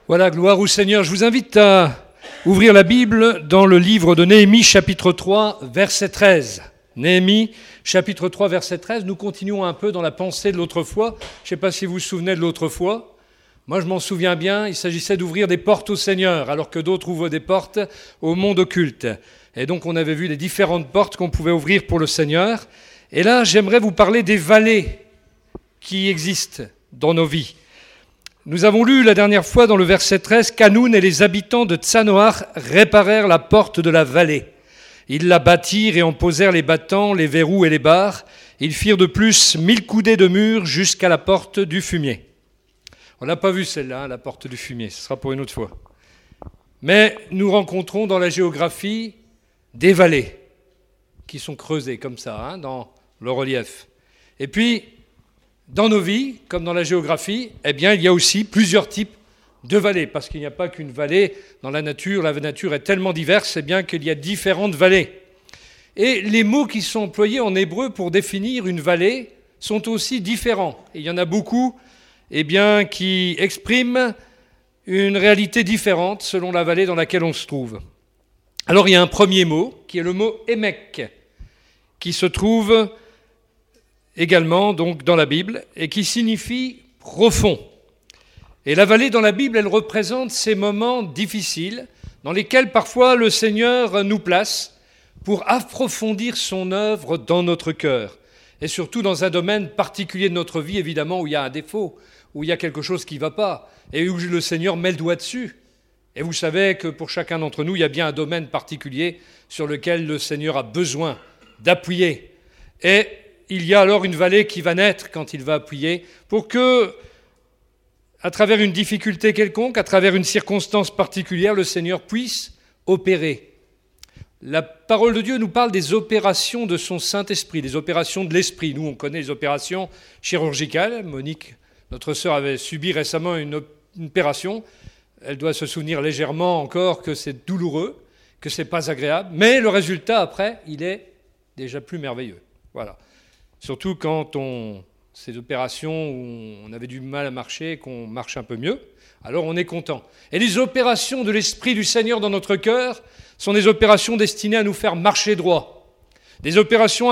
Voilà, gloire au Seigneur. Je vous invite à ouvrir la Bible dans le livre de Néhémie, chapitre 3, verset 13. Néhémie, chapitre 3, verset 13. Nous continuons un peu dans la pensée de l'autre fois. Je ne sais pas si vous vous souvenez de l'autre fois. Moi, je m'en souviens bien. Il s'agissait d'ouvrir des portes au Seigneur, alors que d'autres ouvrent des portes au monde occulte. Et donc, on avait vu les différentes portes qu'on pouvait ouvrir pour le Seigneur. Et là, j'aimerais vous parler des vallées qui existent dans nos vies. Nous avons lu la dernière fois dans le verset 13 qu'Hanoun et les habitants de Tsanoar réparèrent la porte de la vallée. Ils la bâtirent et en posèrent les battants, les verrous et les barres. Ils firent de plus 1000 coudées de mur jusqu'à la porte du fumier. On n'a pas vu celle-là, la porte du fumier, ce sera pour une autre fois. Mais nous rencontrons dans la géographie des vallées qui sont creusées comme ça, dans le relief. Et puis, dans nos vies, comme dans la géographie, eh bien, il y a aussi plusieurs types de vallées, parce qu'il n'y a pas qu'une vallée dans la nature est tellement diverse, eh bien, qu'il y a différentes vallées. Et les mots qui sont employés en hébreu pour définir une vallée sont aussi différents. Et il y en a beaucoup, eh bien, qui expriment une réalité différente selon la vallée dans laquelle on se trouve. Alors, il y a un premier mot, qui est le mot « émek », qui se trouve également donc dans la Bible, et qui signifie profond. Et la vallée dans la Bible, elle représente ces moments difficiles dans lesquels parfois le Seigneur nous place pour approfondir son œuvre dans notre cœur, et surtout dans un domaine particulier de notre vie, évidemment, où il y a un défaut, où il y a quelque chose qui ne va pas, et où le Seigneur met le doigt dessus. Et vous savez que pour chacun d'entre nous, il y a bien un domaine particulier sur lequel le Seigneur a besoin d'appuyer. Et il y a alors une vallée qui va naître quand il va appuyer pour que, à travers une difficulté quelconque, à travers une circonstance particulière, le Seigneur puisse opérer. La parole de Dieu nous parle des opérations de son Saint-Esprit, des opérations de l'Esprit. Nous, on connaît les opérations chirurgicales. Monique, notre sœur, avait subi récemment une opération. Elle doit se souvenir légèrement encore que c'est douloureux, que c'est pas agréable. Mais le résultat, après, il est déjà plus merveilleux. Voilà. Surtout quand ces opérations où on avait du mal à marcher, qu'on marche un peu mieux, alors on est content. Et les opérations de l'Esprit du Seigneur dans notre cœur sont des opérations destinées à nous faire marcher droit, des opérations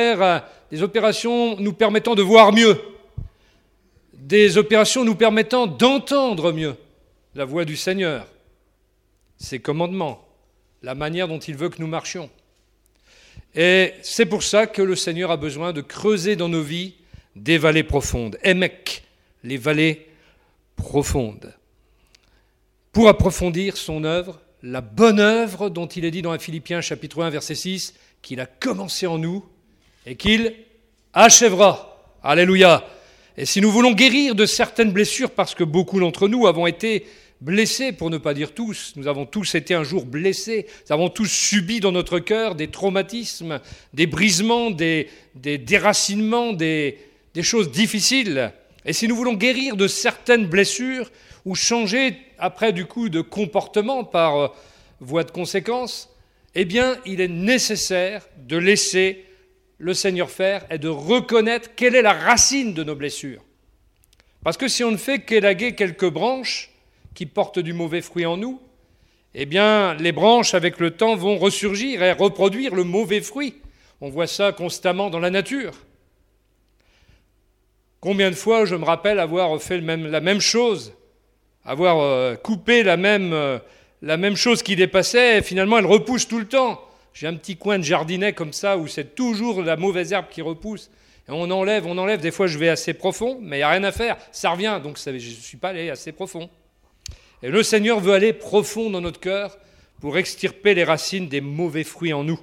nous permettant de voir mieux, des opérations nous permettant d'entendre mieux la voix du Seigneur, ses commandements, la manière dont il veut que nous marchions. Et c'est pour ça que le Seigneur a besoin de creuser dans nos vies des vallées profondes. Émek, les vallées profondes. Pour approfondir son œuvre, la bonne œuvre dont il est dit dans un Philippiens chapitre 1 verset 6, qu'il a commencé en nous et qu'il achèvera. Alléluia. Et si nous voulons guérir de certaines blessures, parce que beaucoup d'entre nous avons été blessés, pour ne pas dire tous, nous avons tous été un jour blessés, nous avons tous subi dans notre cœur des traumatismes, des brisements, des déracinements, des choses difficiles. Et si nous voulons guérir de certaines blessures ou changer après du coup de comportement par voie de conséquence, eh bien il est nécessaire de laisser le Seigneur faire et de reconnaître quelle est la racine de nos blessures. Parce que si on ne fait qu'élaguer quelques branches qui portent du mauvais fruit en nous, eh bien, les branches, avec le temps, vont ressurgir et reproduire le mauvais fruit. On voit ça constamment dans la nature. Combien de fois je me rappelle avoir fait la même chose, avoir coupé la même chose qui dépassait, et finalement, elle repousse tout le temps. J'ai un petit coin de jardinet comme ça, où c'est toujours la mauvaise herbe qui repousse. Et on enlève. Des fois, je vais assez profond, mais il n'y a rien à faire. Ça revient, donc je ne suis pas allé assez profond. Et le Seigneur veut aller profond dans notre cœur pour extirper les racines des mauvais fruits en nous.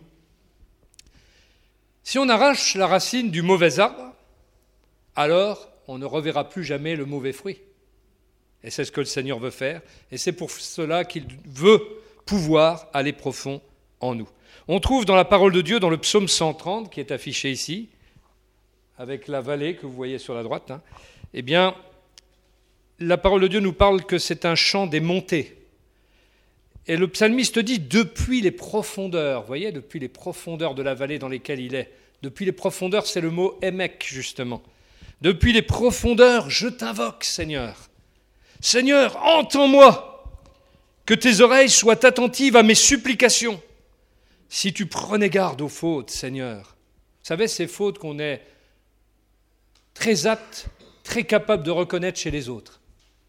Si on arrache la racine du mauvais arbre, alors on ne reverra plus jamais le mauvais fruit. Et c'est ce que le Seigneur veut faire. Et c'est pour cela qu'il veut pouvoir aller profond en nous. On trouve dans la parole de Dieu, dans le psaume 130, qui est affiché ici, avec la vallée que vous voyez sur la droite, eh bien, la parole de Dieu nous parle que c'est un chant des montées. Et le psalmiste dit « depuis les profondeurs », vous voyez, depuis les profondeurs de la vallée dans lesquelles il est. Depuis les profondeurs, c'est le mot « émek » justement. Depuis les profondeurs, je t'invoque, Seigneur. Seigneur, entends-moi, que tes oreilles soient attentives à mes supplications. Si tu prenais garde aux fautes, Seigneur. Vous savez, ces fautes qu'on est très apte, très capable de reconnaître chez les autres.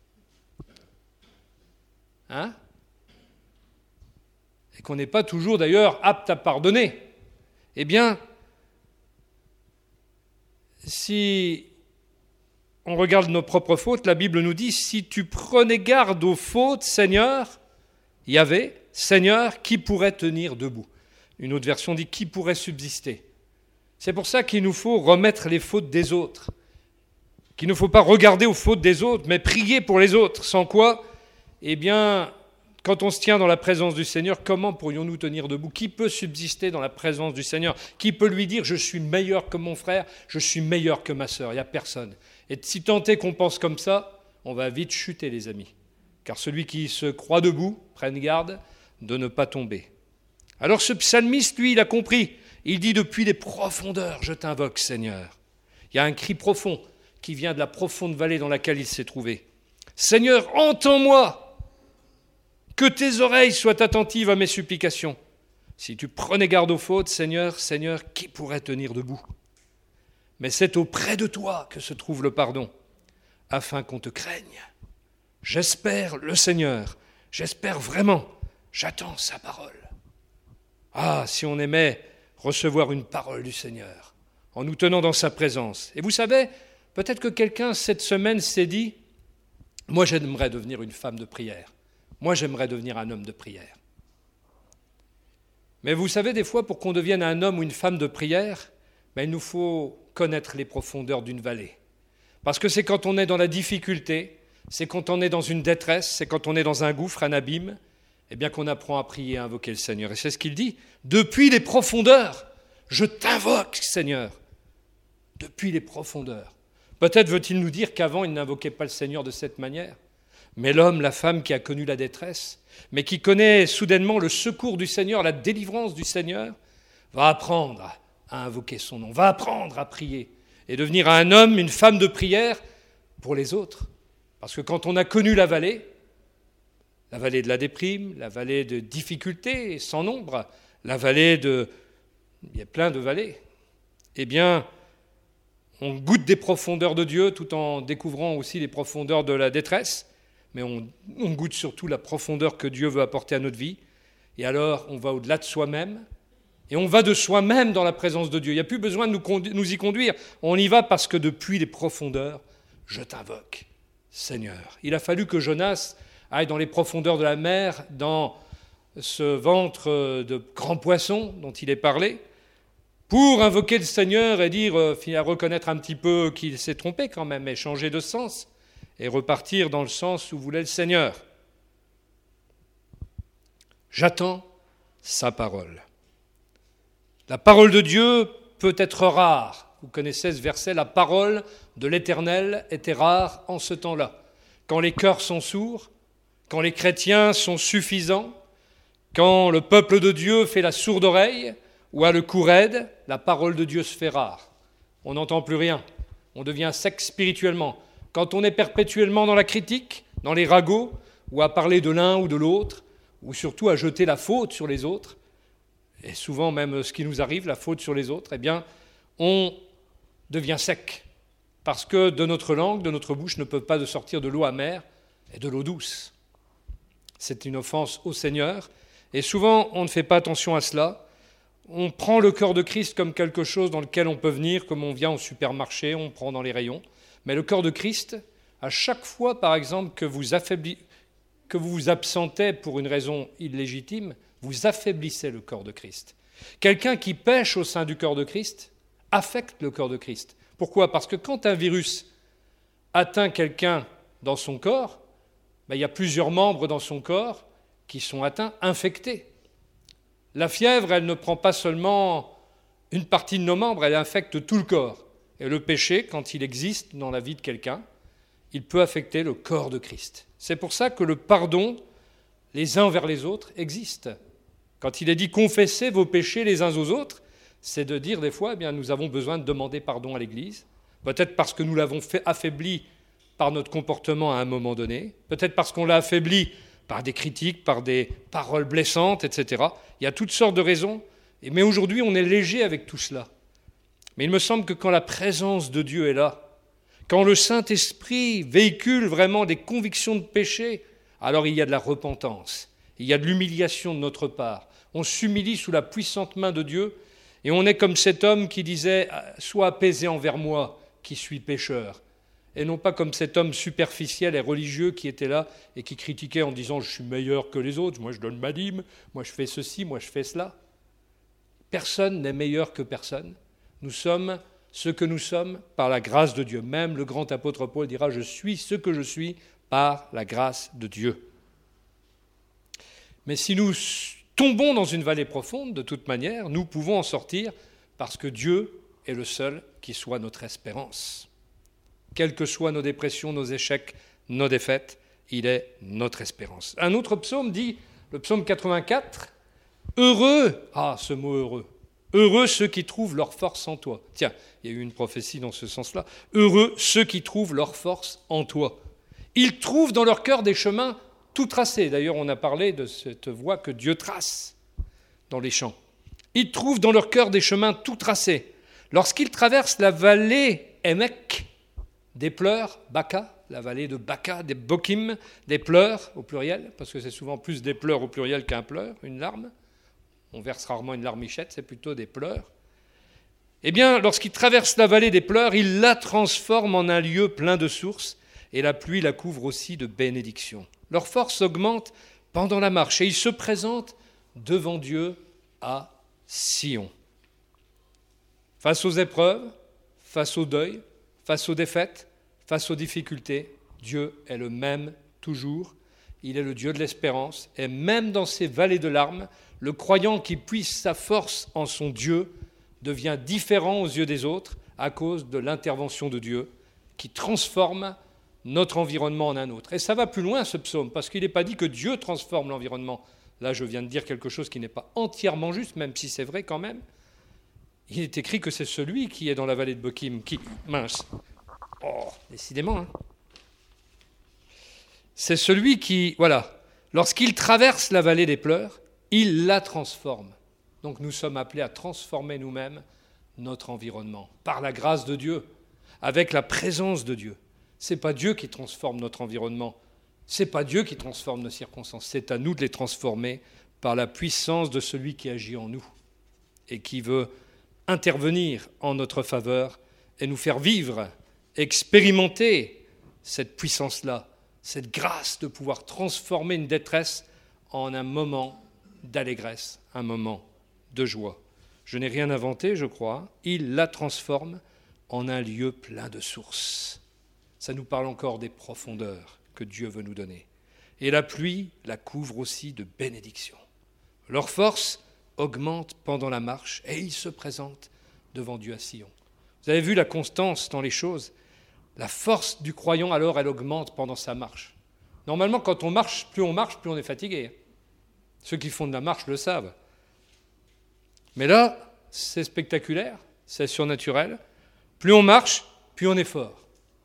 Hein ? Et qu'on n'est pas toujours d'ailleurs apte à pardonner. Eh bien, si on regarde nos propres fautes, la Bible nous dit, si tu prenais garde aux fautes, Seigneur, Yahvé, Seigneur, qui pourrait tenir debout ? Une autre version dit, qui pourrait subsister ? C'est pour ça qu'il nous faut remettre les fautes des autres, qu'il ne faut pas regarder aux fautes des autres, mais prier pour les autres, sans quoi, eh bien, quand on se tient dans la présence du Seigneur, comment pourrions-nous tenir debout ? Qui peut subsister dans la présence du Seigneur ? Qui peut lui dire « je suis meilleur que mon frère, je suis meilleur que ma sœur » ? Il n'y a personne. Et si tant est qu'on pense comme ça, on va vite chuter, les amis. Car celui qui se croit debout, prenne garde de ne pas tomber. Alors ce psalmiste, lui, il a compris. Il dit « depuis les profondeurs, je t'invoque, Seigneur ». Il y a un cri profond qui vient de la profonde vallée dans laquelle il s'est trouvé. « Seigneur, entends-moi !» Que tes oreilles soient attentives à mes supplications. Si tu prenais garde aux fautes, Seigneur, Seigneur, qui pourrait tenir debout ? Mais c'est auprès de toi que se trouve le pardon, afin qu'on te craigne. J'espère le Seigneur, j'espère vraiment, j'attends sa parole. Ah, si on aimait recevoir une parole du Seigneur, en nous tenant dans sa présence. Et vous savez, peut-être que quelqu'un cette semaine s'est dit, moi j'aimerais devenir une femme de prière. Moi, j'aimerais devenir un homme de prière. Mais vous savez, des fois, pour qu'on devienne un homme ou une femme de prière, il nous faut connaître les profondeurs d'une vallée. Parce que c'est quand on est dans la difficulté, c'est quand on est dans une détresse, c'est quand on est dans un gouffre, un abîme, eh bien qu'on apprend à prier, à invoquer le Seigneur. Et c'est ce qu'il dit. Depuis les profondeurs, je t'invoque, Seigneur. Depuis les profondeurs. Peut-être veut-il nous dire qu'avant, il n'invoquait pas le Seigneur de cette manière. Mais l'homme, la femme qui a connu la détresse, mais qui connaît soudainement le secours du Seigneur, la délivrance du Seigneur, va apprendre à invoquer son nom, va apprendre à prier et devenir un homme, une femme de prière pour les autres. Parce que quand on a connu la vallée de la déprime, la vallée de difficultés sans nombre, la vallée de... Il y a plein de vallées. Eh bien, on goûte des profondeurs de Dieu tout en découvrant aussi les profondeurs de la détresse. Mais on goûte surtout la profondeur que Dieu veut apporter à notre vie. Et alors, on va au-delà de soi-même. Et on va de soi-même dans la présence de Dieu. Il n'y a plus besoin de nous y conduire. On y va parce que depuis les profondeurs, je t'invoque, Seigneur. Il a fallu que Jonas aille dans les profondeurs de la mer, dans ce ventre de grands poissons dont il est parlé, pour invoquer le Seigneur et dire, reconnaître un petit peu qu'il s'est trompé quand même, et changer de sens. Et repartir dans le sens où voulait le Seigneur. J'attends sa parole. La parole de Dieu peut être rare. Vous connaissez ce verset, la parole de l'Éternel était rare en ce temps-là. Quand les cœurs sont sourds, quand les chrétiens sont suffisants, quand le peuple de Dieu fait la sourde oreille ou a le cou raide, la parole de Dieu se fait rare. On n'entend plus rien. On devient sec spirituellement. Quand on est perpétuellement dans la critique, dans les ragots, ou à parler de l'un ou de l'autre, ou surtout à jeter la faute sur les autres, et souvent même ce qui nous arrive, la faute sur les autres, eh bien, on devient sec. Parce que de notre langue, de notre bouche, ne peut pas sortir de l'eau amère et de l'eau douce. C'est une offense au Seigneur, et souvent on ne fait pas attention à cela. On prend le cœur de Christ comme quelque chose dans lequel on peut venir, comme on vient au supermarché, on prend dans les rayons. Mais le corps de Christ, à chaque fois, par exemple, que vous vous absentez pour une raison illégitime, vous affaiblissez le corps de Christ. Quelqu'un qui pêche au sein du corps de Christ affecte le corps de Christ. Pourquoi ? Parce que quand un virus atteint quelqu'un dans son corps, il y a plusieurs membres dans son corps qui sont atteints, infectés. La fièvre, elle ne prend pas seulement une partie de nos membres, elle infecte tout le corps. Et le péché, quand il existe dans la vie de quelqu'un, il peut affecter le corps de Christ. C'est pour ça que le pardon, les uns envers les autres, existe. Quand il est dit « confessez vos péchés les uns aux autres », c'est de dire des fois, nous avons besoin de demander pardon à l'Église, peut-être parce que nous l'avons fait affaibli par notre comportement à un moment donné, peut-être parce qu'on l'a affaibli par des critiques, par des paroles blessantes, etc. Il y a toutes sortes de raisons, mais aujourd'hui on est léger avec tout cela. Mais il me semble que quand la présence de Dieu est là, quand le Saint-Esprit véhicule vraiment des convictions de péché, alors il y a de la repentance, il y a de l'humiliation de notre part. On s'humilie sous la puissante main de Dieu et on est comme cet homme qui disait « Sois apaisé envers moi, qui suis pécheur ». Et non pas comme cet homme superficiel et religieux qui était là et qui critiquait en disant « Je suis meilleur que les autres, moi je donne ma dîme, moi je fais ceci, moi je fais cela ». Personne n'est meilleur que personne. Nous sommes ce que nous sommes par la grâce de Dieu. Même le grand apôtre Paul dira « Je suis ce que je suis par la grâce de Dieu ». Mais si nous tombons dans une vallée profonde, de toute manière, nous pouvons en sortir parce que Dieu est le seul qui soit notre espérance. Quelles que soient nos dépressions, nos échecs, nos défaites, il est notre espérance. Un autre psaume dit, le psaume 84, « Heureux », ce mot heureux, « heureux ceux qui trouvent leur force en toi ». Tiens, il y a eu une prophétie dans ce sens-là. « Heureux ceux qui trouvent leur force en toi ». Ils trouvent dans leur cœur des chemins tout tracés. D'ailleurs, on a parlé de cette voie que Dieu trace dans les champs. Ils trouvent dans leur cœur des chemins tout tracés. Lorsqu'ils traversent la vallée Émec, des pleurs, Baka, la vallée de Baka, des Bokim, des pleurs au pluriel, parce que c'est souvent plus des pleurs au pluriel qu'un pleur, une larme. On verse rarement une larmichette, c'est plutôt des pleurs. Eh bien, lorsqu'ils traversent la vallée des pleurs, ils la transforment en un lieu plein de sources, et la pluie la couvre aussi de bénédictions. Leur force augmente pendant la marche, et ils se présentent devant Dieu à Sion. Face aux épreuves, face au deuil, face aux défaites, face aux difficultés, Dieu est le même toujours. Il est le Dieu de l'espérance. Et même dans ces vallées de larmes, le croyant qui puise sa force en son Dieu devient différent aux yeux des autres à cause de l'intervention de Dieu qui transforme notre environnement en un autre. Et ça va plus loin, ce psaume, parce qu'il n'est pas dit que Dieu transforme l'environnement. Là, je viens de dire quelque chose qui n'est pas entièrement juste, même si c'est vrai quand même. Il est écrit que c'est celui qui est dans la vallée de Bokim qui... Mince. Oh, décidément. Hein. C'est celui qui... Voilà. Lorsqu'il traverse la vallée des pleurs, il la transforme. Donc nous sommes appelés à transformer nous-mêmes notre environnement, par la grâce de Dieu, avec la présence de Dieu. Ce n'est pas Dieu qui transforme notre environnement. Ce n'est pas Dieu qui transforme nos circonstances. C'est à nous de les transformer par la puissance de celui qui agit en nous et qui veut intervenir en notre faveur et nous faire vivre, expérimenter cette puissance-là, cette grâce de pouvoir transformer une détresse en un moment d'allégresse, un moment de joie. Je n'ai rien inventé, je crois. Il la transforme en un lieu plein de sources. Ça nous parle encore des profondeurs que Dieu veut nous donner. Et la pluie la couvre aussi de bénédictions. Leur force augmente pendant la marche et ils se présentent devant Dieu à Sion. Vous avez vu la constance dans les choses. La force du croyant, alors, elle augmente pendant sa marche. Normalement, quand on marche, plus on est fatigué. Ceux qui font de la marche le savent. Mais là, c'est spectaculaire, c'est surnaturel. Plus on marche, plus on est fort.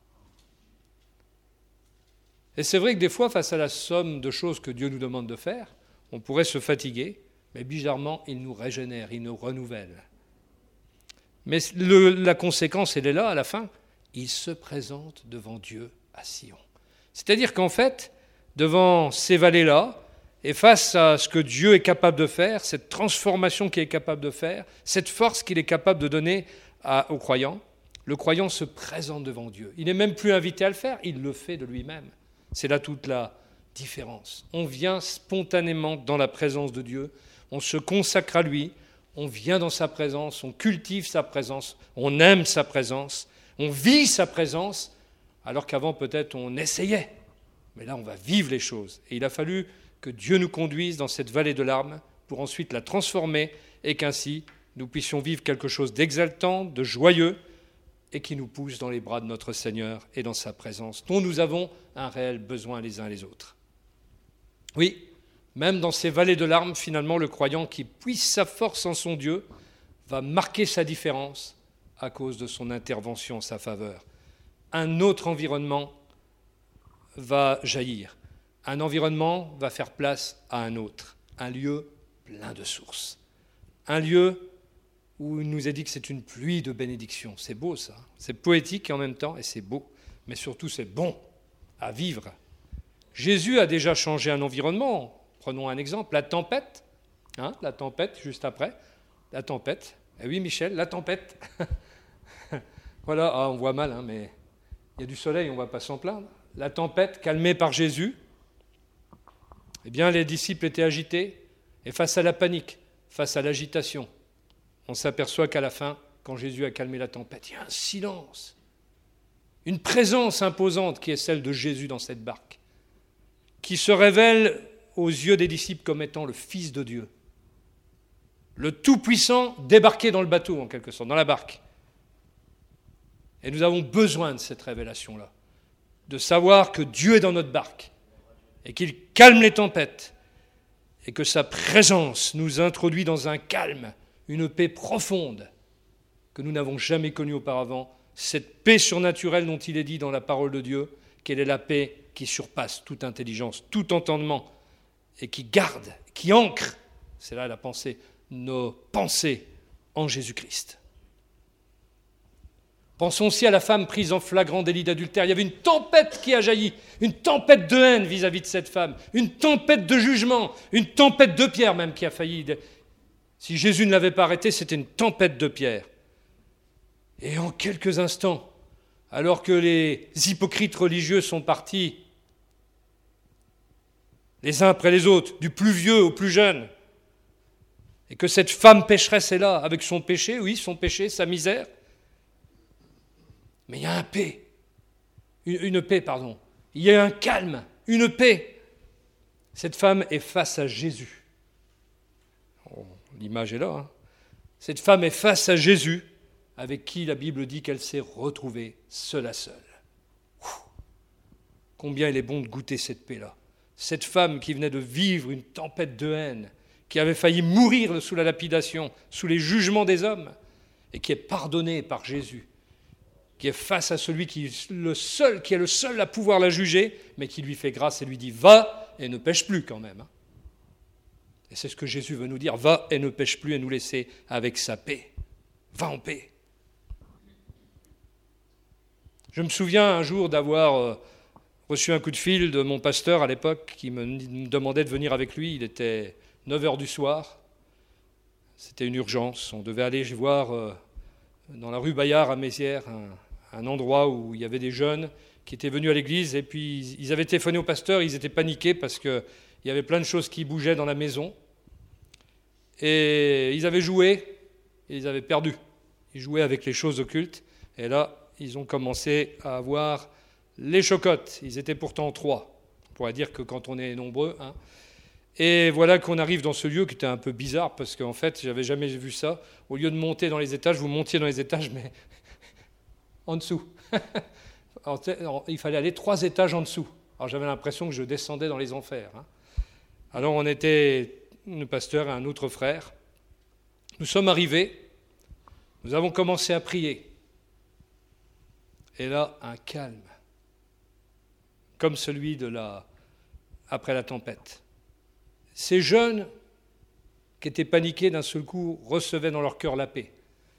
Et c'est vrai que des fois, face à la somme de choses que Dieu nous demande de faire, on pourrait se fatiguer, mais bizarrement, il nous régénère, il nous renouvelle. Mais la conséquence, elle est là, à la fin. Il se présente devant Dieu à Sion. C'est-à-dire qu'en fait, devant ces vallées-là, et face à ce que Dieu est capable de faire, cette transformation qu'il est capable de faire, cette force qu'il est capable de donner aux croyants, le croyant se présente devant Dieu. Il n'est même plus invité à le faire, il le fait de lui-même. C'est là toute la différence. On vient spontanément dans la présence de Dieu, on se consacre à lui, on vient dans sa présence, on cultive sa présence, on aime sa présence, on vit sa présence, alors qu'avant peut-être on essayait. Mais là on va vivre les choses. Et il a fallu que Dieu nous conduise dans cette vallée de larmes pour ensuite la transformer et qu'ainsi nous puissions vivre quelque chose d'exaltant, de joyeux, et qui nous pousse dans les bras de notre Seigneur et dans sa présence, dont nous avons un réel besoin les uns les autres. Oui, même dans ces vallées de larmes, finalement, le croyant qui puise sa force en son Dieu va marquer sa différence à cause de son intervention en sa faveur. Un autre environnement va jaillir. Un environnement va faire place à un autre. Un lieu plein de sources. Un lieu où il nous est dit que c'est une pluie de bénédictions. C'est beau ça. C'est poétique en même temps et c'est beau. Mais surtout c'est bon à vivre. Jésus a déjà changé un environnement. Prenons un exemple, la tempête. La tempête, juste après. La tempête. Eh oui, Michel, la tempête. Voilà, on voit mal, mais il y a du soleil, on ne va pas s'en plaindre. La tempête, calmée par Jésus. Eh bien, les disciples étaient agités. Et face à la panique, face à l'agitation, on s'aperçoit qu'à la fin, quand Jésus a calmé la tempête, il y a un silence. Une présence imposante qui est celle de Jésus dans cette barque, qui se révèle aux yeux des disciples comme étant le Fils de Dieu. Le Tout-Puissant débarqué dans le bateau, en quelque sorte, dans la barque. Et nous avons besoin de cette révélation-là, de savoir que Dieu est dans notre barque et qu'il calme les tempêtes et que sa présence nous introduit dans un calme, une paix profonde que nous n'avons jamais connue auparavant, cette paix surnaturelle dont il est dit dans la parole de Dieu, qu'elle est la paix qui surpasse toute intelligence, tout entendement et qui garde, qui ancre, c'est là la pensée, nos pensées en Jésus-Christ. Pensons aussi à la femme prise en flagrant délit d'adultère. Il y avait une tempête qui a jailli, une tempête de haine vis-à-vis de cette femme, une tempête de jugement, une tempête de pierre même qui a failli. Si Jésus ne l'avait pas arrêté, c'était une tempête de pierre. Et en quelques instants, alors que les hypocrites religieux sont partis, les uns après les autres, du plus vieux au plus jeune, et que cette femme pécheresse est là, avec son péché, oui, son péché, sa misère, mais il y a une paix. Il y a un calme, une paix. Cette femme est face à Jésus. L'image est là. Cette femme est face à Jésus, avec qui la Bible dit qu'elle s'est retrouvée seule à seule. Combien il est bon de goûter cette paix-là. Cette femme qui venait de vivre une tempête de haine, qui avait failli mourir sous la lapidation, sous les jugements des hommes, et qui est pardonnée par Jésus, qui est face à celui qui est le seul à pouvoir la juger, mais qui lui fait grâce et lui dit « Va et ne pêche plus quand même ». Et c'est ce que Jésus veut nous dire, « Va et ne pêche plus » et nous laisser avec sa paix. Va en paix. Je me souviens un jour d'avoir reçu un coup de fil de mon pasteur à l'époque qui me demandait de venir avec lui. Il était 9h du soir. C'était une urgence. On devait aller voir dans la rue Bayard à Mézières un endroit où il y avait des jeunes qui étaient venus à l'église et puis ils avaient téléphoné au pasteur, ils étaient paniqués parce qu'il y avait plein de choses qui bougeaient dans la maison et ils avaient joué et ils avaient perdu. Ils jouaient avec les choses occultes et là, ils ont commencé à avoir les chocottes. Ils étaient pourtant 3. On pourrait dire que quand on est nombreux. Et voilà qu'on arrive dans ce lieu qui était un peu bizarre parce qu'en fait, j'avais jamais vu ça. Au lieu de monter dans les étages, vous montiez dans les étages, mais en dessous. Il fallait aller 3 étages en dessous. Alors j'avais l'impression que je descendais dans les enfers. Alors on était, le pasteur et un autre frère. Nous sommes arrivés. Nous avons commencé à prier. Et là, un calme, comme celui après la tempête. Ces jeunes qui étaient paniqués d'un seul coup recevaient dans leur cœur la paix.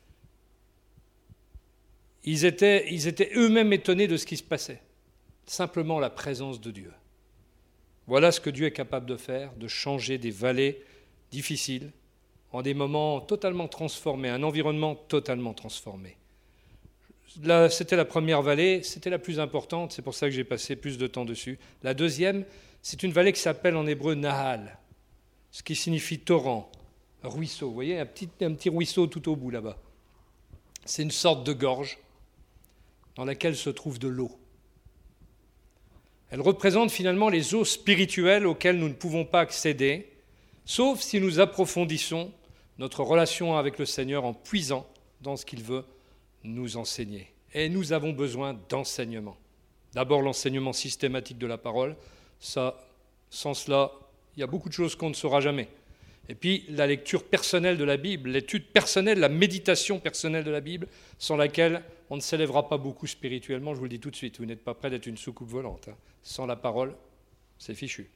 Ils étaient eux-mêmes étonnés de ce qui se passait. Simplement la présence de Dieu. Voilà ce que Dieu est capable de faire, de changer des vallées difficiles en des moments totalement transformés, un environnement totalement transformé. Là, c'était la première vallée, c'était la plus importante, c'est pour ça que j'ai passé plus de temps dessus. La deuxième, c'est une vallée qui s'appelle en hébreu Nahal, ce qui signifie torrent, ruisseau. Vous voyez, un petit ruisseau tout au bout là-bas. C'est une sorte de gorge dans laquelle se trouve de l'eau. Elle représente finalement les eaux spirituelles auxquelles nous ne pouvons pas accéder, sauf si nous approfondissons notre relation avec le Seigneur en puisant dans ce qu'il veut nous enseigner. Et nous avons besoin d'enseignement. D'abord l'enseignement systématique de la parole. Ça, sans cela, il y a beaucoup de choses qu'on ne saura jamais. Et puis la lecture personnelle de la Bible, l'étude personnelle, la méditation personnelle de la Bible, sans laquelle on ne s'élèvera pas beaucoup spirituellement, je vous le dis tout de suite, vous n'êtes pas prêt d'être une soucoupe volante. Sans la parole, c'est fichu.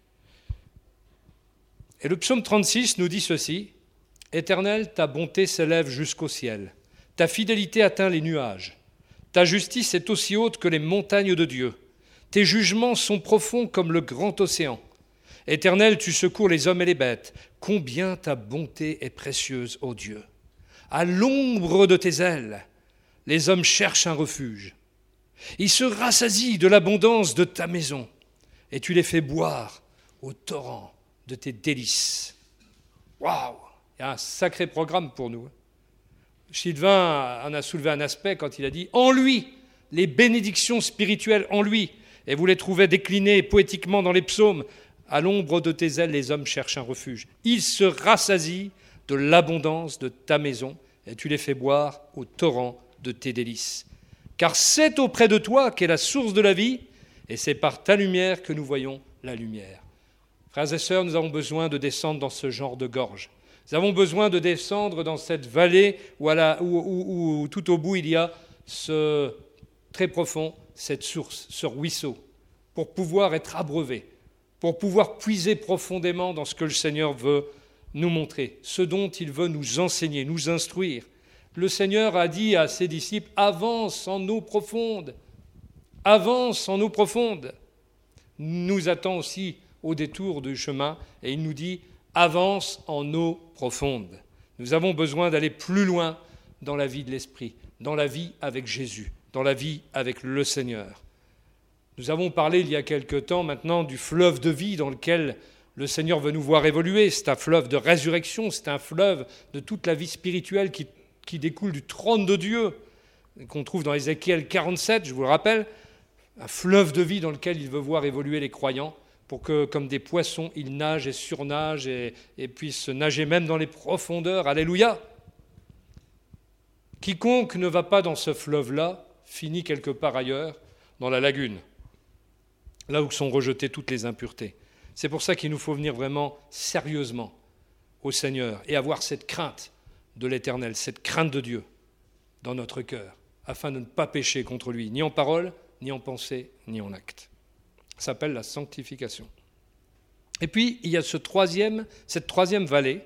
Et le psaume 36 nous dit ceci, « Éternel, ta bonté s'élève jusqu'au ciel, ta fidélité atteint les nuages, ta justice est aussi haute que les montagnes de Dieu, tes jugements sont profonds comme le grand océan. Éternel, tu secours les hommes et les bêtes, combien ta bonté est précieuse, ô Dieu. À l'ombre de tes ailes, les hommes cherchent un refuge. Ils se rassasient de l'abondance de ta maison, et tu les fais boire au torrent de tes délices. » Waouh! Il y a un sacré programme pour nous. Sylvain en a soulevé un aspect quand il a dit « En lui, les bénédictions spirituelles en lui ». Et vous les trouvez déclinées poétiquement dans les psaumes. « À l'ombre de tes ailes, les hommes cherchent un refuge. Ils se rassasient de l'abondance de ta maison, et tu les fais boire au torrent de tes délices. Car c'est auprès de toi qu'est la source de la vie, et c'est par ta lumière que nous voyons la lumière. » Frères et sœurs, nous avons besoin de descendre dans ce genre de gorge. Nous avons besoin de descendre dans cette vallée où tout au bout il y a ce très profond, cette source, ce ruisseau, pour pouvoir être abreuvé, pour pouvoir puiser profondément dans ce que le Seigneur veut nous montrer, ce dont il veut nous enseigner, nous instruire. Le Seigneur a dit à ses disciples, « Avance en eau profonde, avance en eau profonde. » Nous attend aussi au détour du chemin et il nous dit « Avance en eau profonde. » Nous avons besoin d'aller plus loin dans la vie de l'Esprit, dans la vie avec Jésus, dans la vie avec le Seigneur. Nous avons parlé il y a quelque temps maintenant du fleuve de vie dans lequel le Seigneur veut nous voir évoluer. C'est un fleuve de résurrection, c'est un fleuve de toute la vie spirituelle qui découle du trône de Dieu, qu'on trouve dans Ézéchiel 47, je vous le rappelle, un fleuve de vie dans lequel il veut voir évoluer les croyants pour que, comme des poissons, ils nagent et surnagent et puissent nager même dans les profondeurs. Alléluia! Quiconque ne va pas dans ce fleuve-là finit quelque part ailleurs, dans la lagune, là où sont rejetées toutes les impuretés. C'est pour ça qu'il nous faut venir vraiment sérieusement au Seigneur et avoir cette crainte de l'Éternel, cette crainte de Dieu dans notre cœur, afin de ne pas pécher contre lui, ni en parole, ni en pensée, ni en acte. Ça s'appelle la sanctification. Et puis, il y a cette troisième vallée,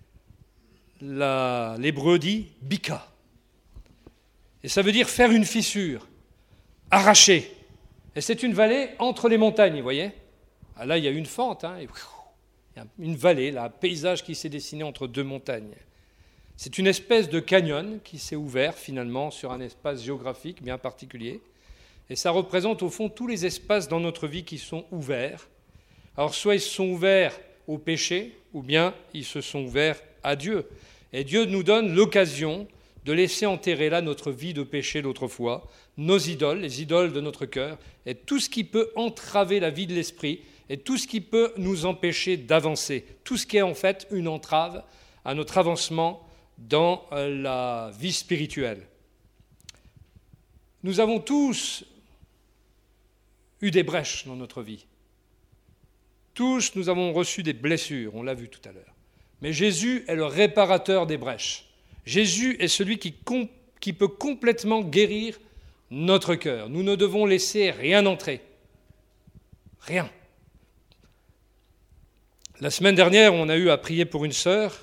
l'hébreu dit « bika ». Et ça veut dire faire une fissure, arracher. Et c'est une vallée entre les montagnes, vous voyez. Ah, là, il y a une fente, il y a une vallée, là, un paysage qui s'est dessiné entre deux montagnes. C'est une espèce de canyon qui s'est ouvert finalement sur un espace géographique bien particulier. Et ça représente au fond tous les espaces dans notre vie qui sont ouverts. Alors soit ils se sont ouverts au péché, ou bien ils se sont ouverts à Dieu. Et Dieu nous donne l'occasion de laisser enterrer là notre vie de péché d'autrefois, nos idoles, les idoles de notre cœur, et tout ce qui peut entraver la vie de l'esprit, et tout ce qui peut nous empêcher d'avancer, tout ce qui est en fait une entrave à notre avancement dans la vie spirituelle. Nous avons tous eu des brèches dans notre vie. Tous, nous avons reçu des blessures, on l'a vu tout à l'heure. Mais Jésus est le réparateur des brèches. Jésus est celui qui peut complètement guérir notre cœur. Nous ne devons laisser rien entrer. Rien. La semaine dernière, on a eu à prier pour une sœur.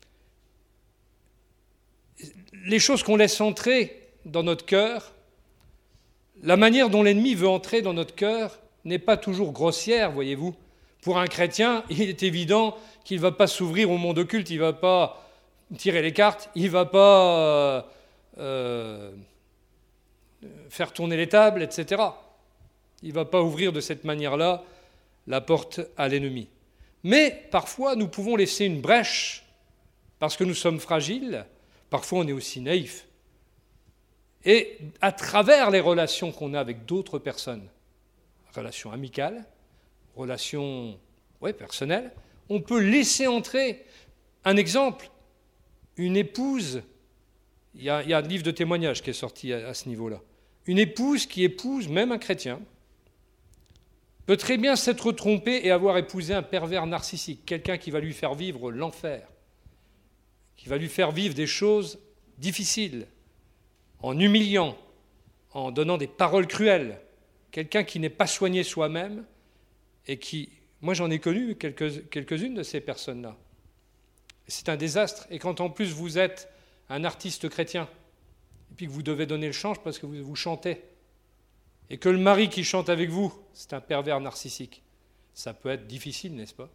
Les choses qu'on laisse entrer dans notre cœur, la manière dont l'ennemi veut entrer dans notre cœur n'est pas toujours grossière, voyez-vous. Pour un chrétien, il est évident qu'il ne va pas s'ouvrir au monde occulte, il ne va pas tirer les cartes, il ne va pas faire tourner les tables, etc. Il ne va pas ouvrir de cette manière-là la porte à l'ennemi. Mais parfois, nous pouvons laisser une brèche parce que nous sommes fragiles. Parfois, on est aussi naïf. Et à travers les relations qu'on a avec d'autres personnes, relations amicales, relations personnelles, on peut laisser entrer un exemple, une épouse. Il y a un livre de témoignages qui est sorti à ce niveau-là. Une épouse qui épouse même un chrétien. peut très bien s'être trompé et avoir épousé un pervers narcissique, quelqu'un qui va lui faire vivre l'enfer, qui va lui faire vivre des choses difficiles, en humiliant, en donnant des paroles cruelles, quelqu'un qui n'est pas soigné soi-même et qui... Moi, j'en ai connu quelques-unes de ces personnes-là. C'est un désastre. Et quand en plus vous êtes un artiste chrétien, et puis que vous devez donner le change parce que vous chantez, et que le mari qui chante avec vous, c'est un pervers narcissique, ça peut être difficile, n'est-ce pas?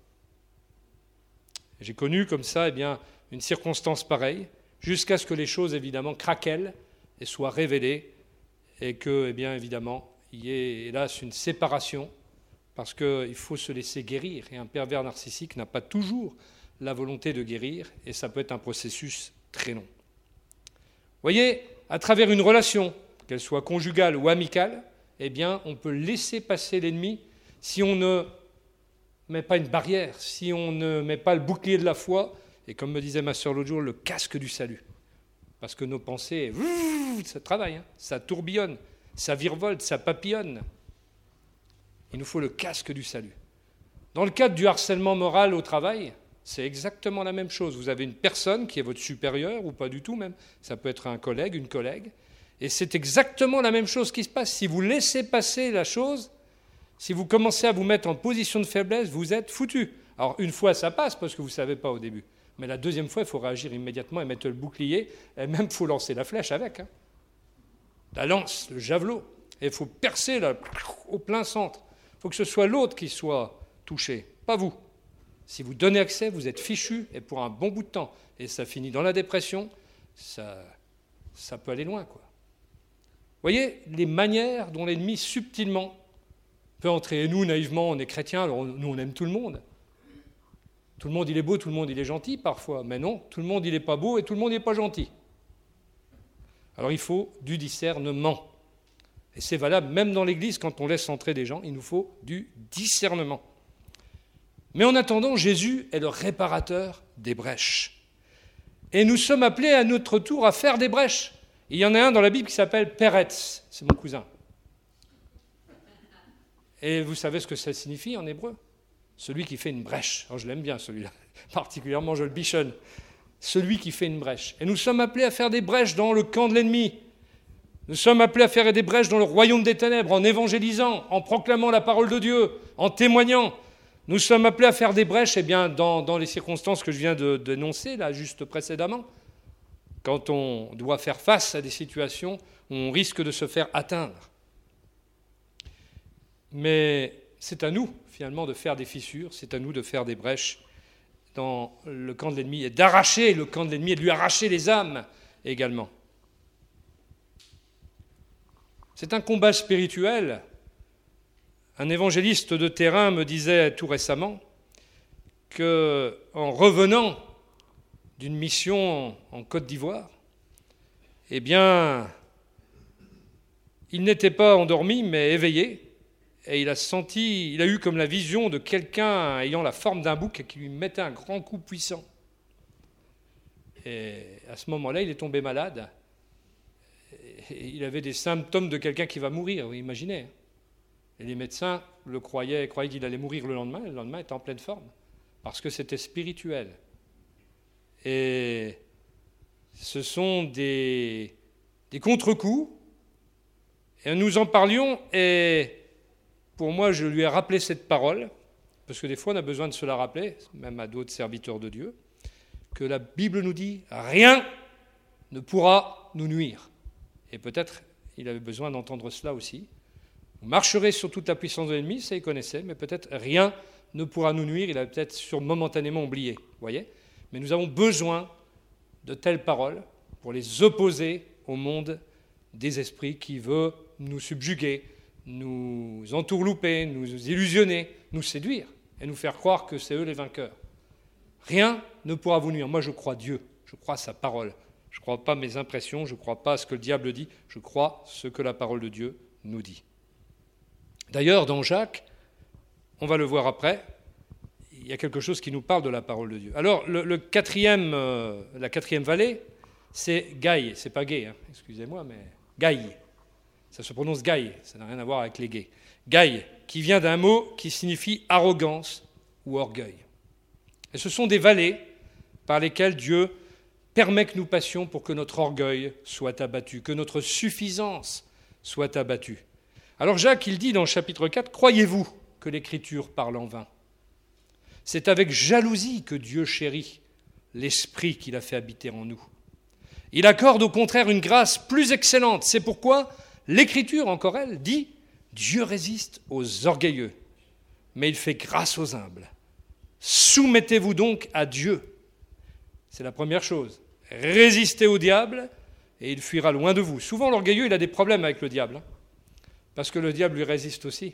J'ai connu comme ça une circonstance pareille, jusqu'à ce que les choses, évidemment, craquellent et soient révélées, et que, évidemment, il y ait, hélas, une séparation, parce qu'il faut se laisser guérir, et un pervers narcissique n'a pas toujours la volonté de guérir, et ça peut être un processus très long. Vous voyez, à travers une relation, qu'elle soit conjugale ou amicale, on peut laisser passer l'ennemi si on ne met pas une barrière, si on ne met pas le bouclier de la foi, et comme me disait ma sœur l'autre jour, le casque du salut. Parce que nos pensées, ça travaille, ça tourbillonne, ça virevolte, ça papillonne. Il nous faut le casque du salut. Dans le cadre du harcèlement moral au travail, c'est exactement la même chose. Vous avez une personne qui est votre supérieur, ou pas du tout même, ça peut être un collègue, une collègue, et c'est exactement la même chose qui se passe. Si vous laissez passer la chose, si vous commencez à vous mettre en position de faiblesse, vous êtes foutu. Alors une fois, ça passe parce que vous ne savez pas au début. Mais la deuxième fois, il faut réagir immédiatement et mettre le bouclier, et même il faut lancer la flèche avec. La lance, le javelot. Et il faut percer là, au plein centre. Il faut que ce soit l'autre qui soit touché, pas vous. Si vous donnez accès, vous êtes fichu, et pour un bon bout de temps. Et ça finit dans la dépression, ça peut aller loin, quoi. Vous voyez les manières dont l'ennemi, subtilement, peut entrer. Et nous, naïvement, on est chrétiens, alors nous, on aime tout le monde. Tout le monde, il est beau, tout le monde, il est gentil, parfois. Mais non, tout le monde, il n'est pas beau, et tout le monde, il n'est pas gentil. Alors il faut du discernement. Et c'est valable même dans l'Église, quand on laisse entrer des gens, il nous faut du discernement. Mais en attendant, Jésus est le réparateur des brèches. Et nous sommes appelés à notre tour à faire des brèches. Il y en a un dans la Bible qui s'appelle Peretz, c'est mon cousin. Et vous savez ce que ça signifie en hébreu? Celui qui fait une brèche. Alors je l'aime bien celui-là, particulièrement je le bichonne. Celui qui fait une brèche. Et nous sommes appelés à faire des brèches dans le camp de l'ennemi. Nous sommes appelés à faire des brèches dans le royaume des ténèbres, en évangélisant, en proclamant la parole de Dieu, en témoignant. Nous sommes appelés à faire des brèches dans les circonstances que je viens d'énoncer, là, juste précédemment, quand on doit faire face à des situations où on risque de se faire atteindre. Mais c'est à nous, finalement, de faire des fissures, c'est à nous de faire des brèches dans le camp de l'ennemi, et d'arracher le camp de l'ennemi, et de lui arracher les âmes également. C'est un combat spirituel. Un évangéliste de terrain me disait tout récemment qu'en revenant d'une mission en Côte d'Ivoire, il n'était pas endormi, mais éveillé, et il a eu comme la vision de quelqu'un ayant la forme d'un bouc et qui lui mettait un grand coup puissant. Et à ce moment-là, il est tombé malade. Et il avait des symptômes de quelqu'un qui va mourir, vous imaginez. Et les médecins croyaient qu'il allait mourir le lendemain, et le lendemain il était en pleine forme, parce que c'était spirituel. Et ce sont des contre-coups, et nous en parlions, et pour moi, je lui ai rappelé cette parole, parce que des fois on a besoin de se la rappeler, même à d'autres serviteurs de Dieu, que la Bible nous dit « rien ne pourra nous nuire ». Et peut-être il avait besoin d'entendre cela aussi. Vous marcherez sur toute la puissance de l'ennemi, ça il connaissait, mais peut-être rien ne pourra nous nuire, il avait peut-être momentanément oublié, vous voyez. Mais nous avons besoin de telles paroles pour les opposer au monde des esprits qui veut nous subjuguer, nous entourlouper, nous illusionner, nous séduire et nous faire croire que c'est eux les vainqueurs. Rien ne pourra vous nuire. Moi, je crois Dieu, je crois sa parole. Je ne crois pas mes impressions, je ne crois pas ce que le diable dit, je crois ce que la parole de Dieu nous dit. D'ailleurs, dans Jacques, on va le voir après, il y a quelque chose qui nous parle de la parole de Dieu. Alors, la quatrième vallée, c'est Gaï. C'est pas gay, excusez-moi, mais Gaï. Ça se prononce Gaï, ça n'a rien à voir avec les gays. Gaï, qui vient d'un mot qui signifie arrogance ou orgueil. Et ce sont des vallées par lesquelles Dieu permet que nous passions pour que notre orgueil soit abattu, que notre suffisance soit abattue. Alors Jacques, il dit dans le chapitre 4, « Croyez-vous que l'Écriture parle en vain ? C'est avec jalousie que Dieu chérit l'Esprit qu'il a fait habiter en nous. Il accorde au contraire une grâce plus excellente. C'est pourquoi l'Écriture, encore elle, dit « Dieu résiste aux orgueilleux, mais il fait grâce aux humbles. Soumettez-vous donc à Dieu. » C'est la première chose. Résistez au diable et il fuira loin de vous. Souvent, l'orgueilleux, il a des problèmes avec le diable, parce que le diable lui résiste aussi.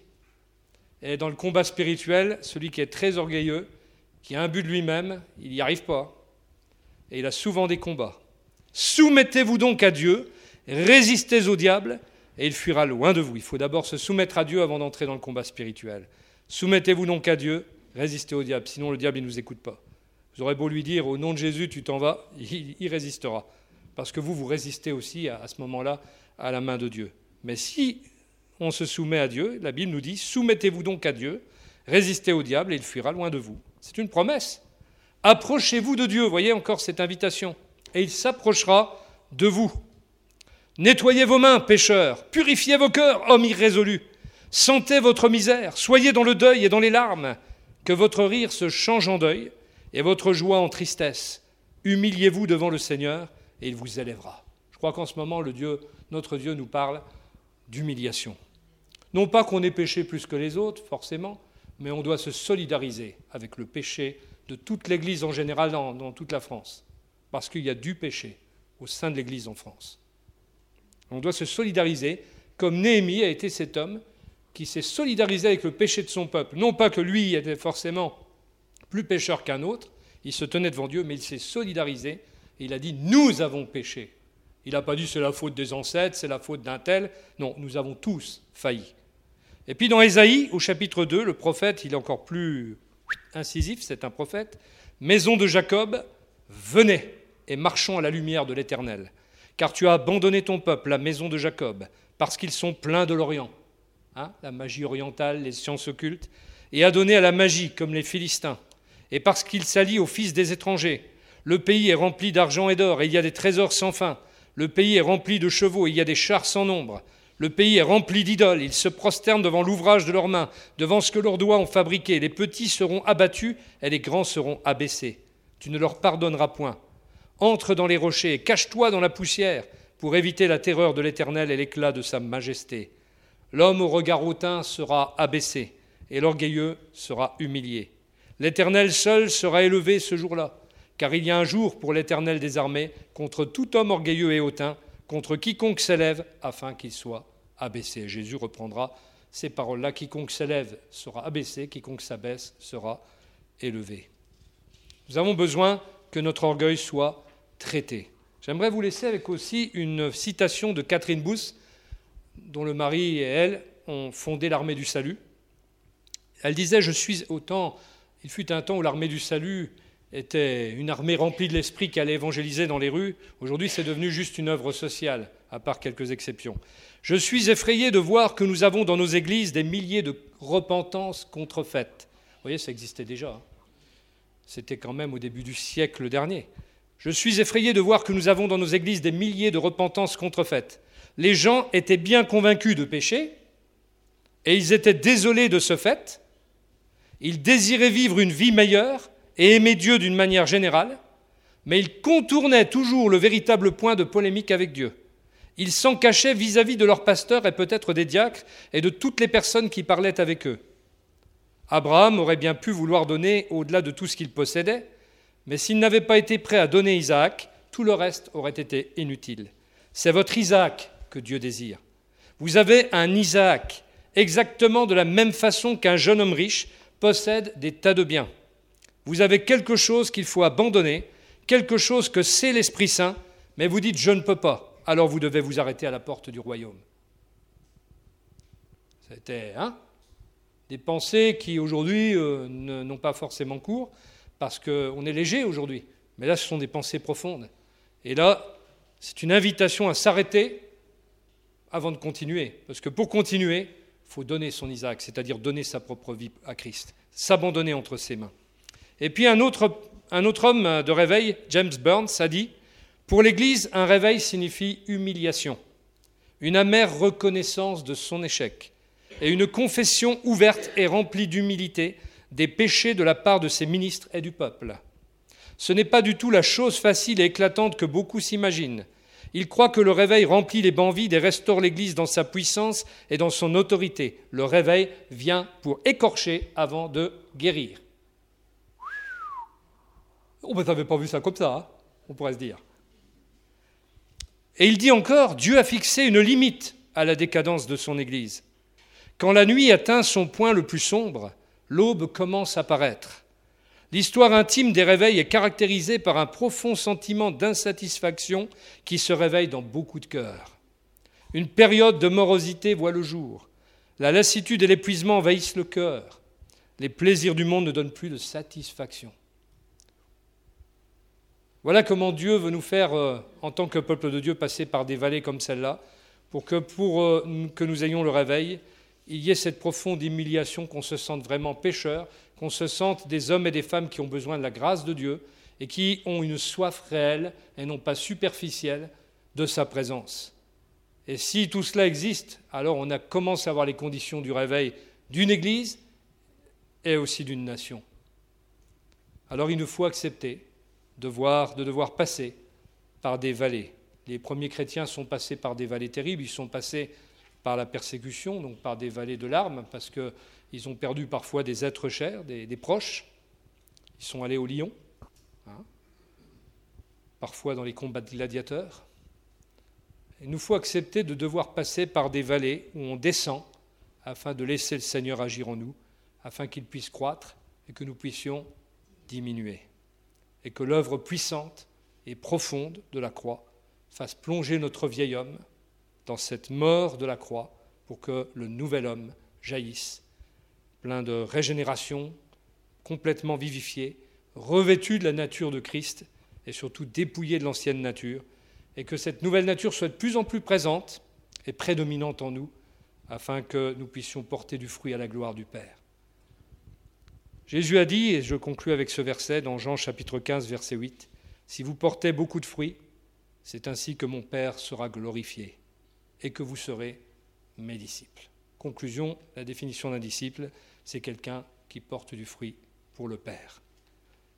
Et dans le combat spirituel, celui qui est très orgueilleux, qui a un but de lui-même, il n'y arrive pas. Et il a souvent des combats. Soumettez-vous donc à Dieu, résistez au diable, et il fuira loin de vous. Il faut d'abord se soumettre à Dieu avant d'entrer dans le combat spirituel. Soumettez-vous donc à Dieu, résistez au diable, sinon le diable il ne nous écoute pas. Vous aurez beau lui dire, au nom de Jésus, tu t'en vas, il résistera. Parce que vous résistez aussi à ce moment-là à la main de Dieu. Mais si on se soumet à Dieu, la Bible nous dit, soumettez-vous donc à Dieu, résistez au diable et il fuira loin de vous. C'est une promesse. Approchez-vous de Dieu, voyez encore cette invitation, et il s'approchera de vous. Nettoyez vos mains, pécheurs, purifiez vos cœurs, hommes irrésolus. Sentez votre misère, soyez dans le deuil et dans les larmes, que votre rire se change en deuil et votre joie en tristesse. Humiliez-vous devant le Seigneur et il vous élèvera. Je crois qu'en ce moment, notre Dieu nous parle d'humiliation. Non pas qu'on ait péché plus que les autres, forcément, mais on doit se solidariser avec le péché de toute l'Église en général dans toute la France, parce qu'il y a du péché au sein de l'Église en France. On doit se solidariser, comme Néhémie a été cet homme qui s'est solidarisé avec le péché de son peuple. Non pas que lui était forcément plus pécheur qu'un autre, il se tenait devant Dieu, mais il s'est solidarisé et il a dit « nous avons péché ». Il n'a pas dit « c'est la faute des ancêtres, c'est la faute d'un tel ». Non, nous avons tous failli. Et puis dans Ésaïe, au chapitre 2, le prophète, il est encore plus incisif, c'est un prophète. « Maison de Jacob, venez et marchons à la lumière de l'Éternel. Car tu as abandonné ton peuple, la maison de Jacob, parce qu'ils sont pleins de l'Orient. » La magie orientale, les sciences occultes. « Et adonné à la magie, comme les Philistins. Et parce qu'ils s'allient aux fils des étrangers. Le pays est rempli d'argent et d'or, et il y a des trésors sans fin. Le pays est rempli de chevaux, et il y a des chars sans nombre. Le pays est rempli d'idoles, ils se prosternent devant l'ouvrage de leurs mains, devant ce que leurs doigts ont fabriqué. Les petits seront abattus, et les grands seront abaissés. Tu ne leur pardonneras point. Entre dans les rochers, et cache-toi dans la poussière, pour éviter la terreur de l'Éternel et l'éclat de sa majesté. L'homme au regard hautain sera abaissé, et l'orgueilleux sera humilié. L'Éternel seul sera élevé ce jour-là, car il y a un jour pour l'Éternel des armées contre tout homme orgueilleux et hautain, contre quiconque s'élève, afin qu'il soit abaissé. Jésus reprendra ces paroles-là. Quiconque s'élève sera abaissé, quiconque s'abaisse sera élevé. Nous avons besoin que notre orgueil soit traité. J'aimerais vous laisser avec aussi une citation de Catherine Booth, dont le mari et elle ont fondé l'armée du salut. Elle disait, il fut un temps où l'armée du salut était une armée remplie de l'esprit qui allait évangéliser dans les rues. Aujourd'hui, c'est devenu juste une œuvre sociale, à part quelques exceptions. Je suis effrayé de voir que nous avons dans nos églises des milliers de repentances contrefaites. Vous voyez, ça existait déjà. C'était quand même au début du siècle dernier. Je suis effrayé de voir que nous avons dans nos églises des milliers de repentances contrefaites. Les gens étaient bien convaincus de péché, et ils étaient désolés de ce fait. Ils désiraient vivre une vie meilleure et aimer Dieu d'une manière générale, mais ils contournaient toujours le véritable point de polémique avec Dieu. Ils s'en cachaient vis-à-vis de leurs pasteurs et peut-être des diacres et de toutes les personnes qui parlaient avec eux. Abraham aurait bien pu vouloir donner au-delà de tout ce qu'il possédait, mais s'il n'avait pas été prêt à donner Isaac, tout le reste aurait été inutile. C'est votre Isaac que Dieu désire. Vous avez un Isaac, exactement de la même façon qu'un jeune homme riche possède des tas de biens. Vous avez quelque chose qu'il faut abandonner, quelque chose que c'est l'Esprit Saint, mais vous dites « je ne peux pas », alors vous devez vous arrêter à la porte du royaume. C'était des pensées qui aujourd'hui n'ont pas forcément cours, parce qu'on est léger aujourd'hui, mais là ce sont des pensées profondes. Et là, c'est une invitation à s'arrêter avant de continuer, parce que pour continuer, il faut donner son Isaac, c'est-à-dire donner sa propre vie à Christ, s'abandonner entre ses mains. Et puis un autre homme de réveil, James Burns, a dit « Pour l'Église, un réveil signifie humiliation, une amère reconnaissance de son échec et une confession ouverte et remplie d'humilité des péchés de la part de ses ministres et du peuple. Ce n'est pas du tout la chose facile et éclatante que beaucoup s'imaginent. Ils croient que le réveil remplit les bancs vides et restaure l'Église dans sa puissance et dans son autorité. Le réveil vient pour écorcher avant de guérir. » On n'avait pas vu ça comme ça, hein, on pourrait se dire. Et il dit encore, Dieu a fixé une limite à la décadence de son Église. Quand la nuit atteint son point le plus sombre, l'aube commence à paraître. L'histoire intime des réveils est caractérisée par un profond sentiment d'insatisfaction qui se réveille dans beaucoup de cœurs. Une période de morosité voit le jour. La lassitude et l'épuisement envahissent le cœur. Les plaisirs du monde ne donnent plus de satisfaction. Voilà comment Dieu veut nous faire, en tant que peuple de Dieu, passer par des vallées comme celle-là, pour que nous ayons le réveil, il y ait cette profonde humiliation, qu'on se sente vraiment pécheur, qu'on se sente des hommes et des femmes qui ont besoin de la grâce de Dieu et qui ont une soif réelle et non pas superficielle de sa présence. Et si tout cela existe, alors on commence à avoir les conditions du réveil d'une Église et aussi d'une nation. Alors il nous faut accepter de devoir passer par des vallées. Les premiers chrétiens sont passés par des vallées terribles, ils sont passés par la persécution, donc par des vallées de larmes, parce qu'ils ont perdu parfois des êtres chers, des proches. Ils sont allés au lion, parfois dans les combats de gladiateurs. Il nous faut accepter de devoir passer par des vallées où on descend afin de laisser le Seigneur agir en nous, afin qu'il puisse croître et que nous puissions diminuer. Et que l'œuvre puissante et profonde de la croix fasse plonger notre vieil homme dans cette mort de la croix pour que le nouvel homme jaillisse, plein de régénération, complètement vivifié, revêtu de la nature de Christ et surtout dépouillé de l'ancienne nature, et que cette nouvelle nature soit de plus en plus présente et prédominante en nous afin que nous puissions porter du fruit à la gloire du Père. Jésus a dit, et je conclus avec ce verset dans Jean chapitre 15, verset 8, « Si vous portez beaucoup de fruits, c'est ainsi que mon Père sera glorifié et que vous serez mes disciples. » Conclusion, la définition d'un disciple, c'est quelqu'un qui porte du fruit pour le Père.